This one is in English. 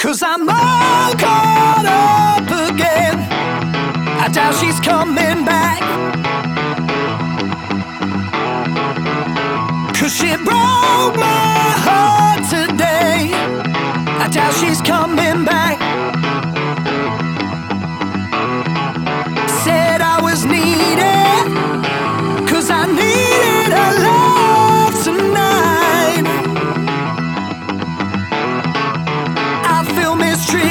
'Cause I'm all caught up again. I doubt she's coming back. 'Cause she broke my heart today. I doubt she's coming back. Said I was needed, 'cause I needed her love tonight. I feel mistreated.